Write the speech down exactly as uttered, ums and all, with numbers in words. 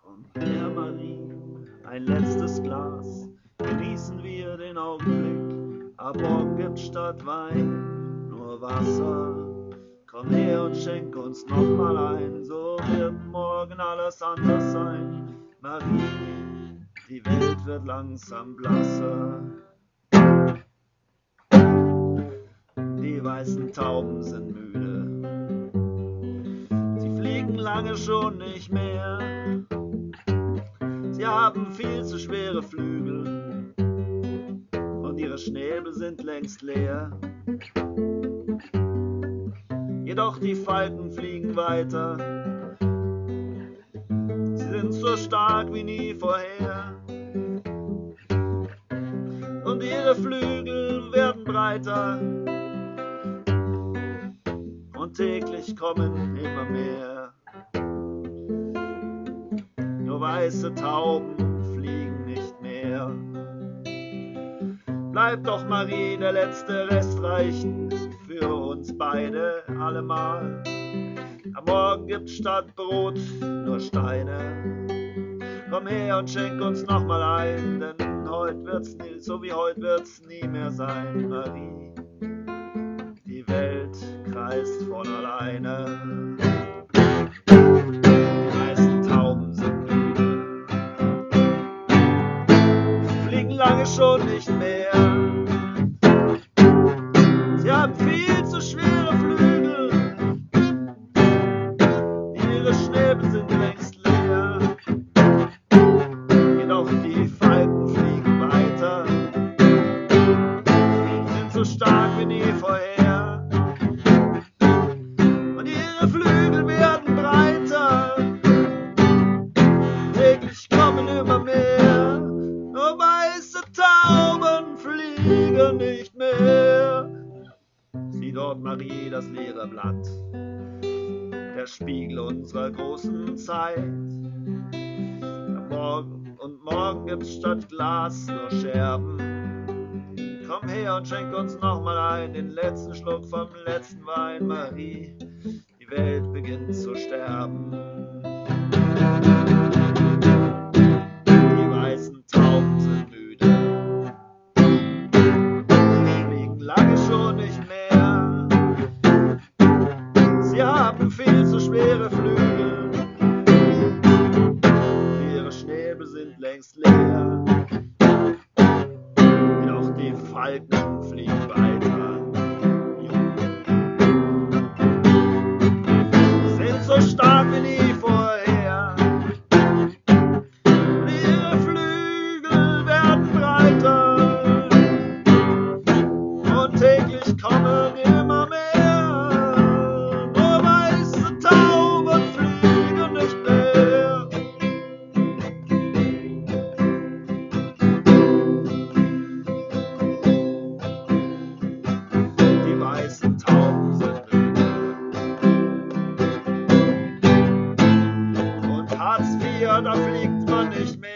Und der Marie ein letztes Glas, genießen wir den Augenblick. Ab morgen gibt's statt Wein nur Wasser. Komm her und schenk uns noch mal ein, so wird morgen alles anders sein. Marie, die Welt wird langsam blasser. Die weißen Tauben sind müde, sie fliegen lange schon nicht mehr. Sie haben viel zu schwere Flügel und ihre Schnäbel sind längst leer. Jedoch die Falken fliegen weiter, sie sind so stark wie nie vorher. Und ihre Flügel werden breiter und täglich kommen immer mehr. Nur weiße Tauben fliegen nicht mehr. Bleibt doch Marie, der letzte Rest reichen für uns beide allemal. Am Morgen gibt's statt Brot nur Steine. Komm her und schenk uns noch mal ein, denn heute wird's nie, so wie heute wird's nie mehr sein, Marie. Die Welt kreist von alleine. Die weißen Tauben sind müde, fliegen lange schon nicht mehr. Sie haben viel zu schwere Flügel, ihre Schnäbel sind längst leer. Jedoch die Falken fliegen weiter, sie sind so stark wie nie vorher. Und ihre Flügel werden breiter, täglich kommen immer mehr. Nur weiße Tauben fliegen nicht mehr. Sieh dort, Marie, das leere Blatt, der Spiegel unserer großen Zeit. Morgen und morgen gibt's statt Glas nur Scherben. Komm her und schenk uns noch mal ein, den letzten Schluck vom letzten Wein, Marie. Die Welt beginnt zu sterben. Die weißen Tauben sind müde, sie fliegen lange schon nicht mehr. Sie haben viel zu schwere Flügel, ihre Schnäbel sind längst leer. Doch die Falken fliegen weiter, sind so stark wie nie vorher. Und ihre Flügel werden breiter und täglich kommen immer mehr. Nur weiße Tauben fliegen nicht mehr. Die weißen Tauben sind müde und Hartz vier, da fliegt man nicht mehr.